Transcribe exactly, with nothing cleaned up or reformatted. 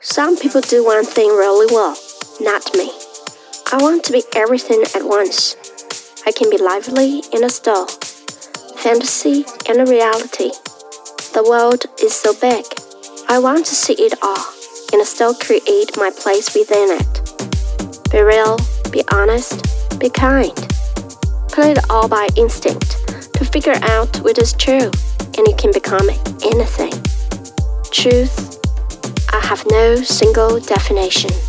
Some people do one thing really well, not me. I want to be everything at once. I can be lively and a still, fantasy and a reality. The world is so big. I want to see it all and still create my place within it. Be real, be honest, be kind. Play it all by instinct to figure out what is true, and you can become anything. Truth, I have no single definition.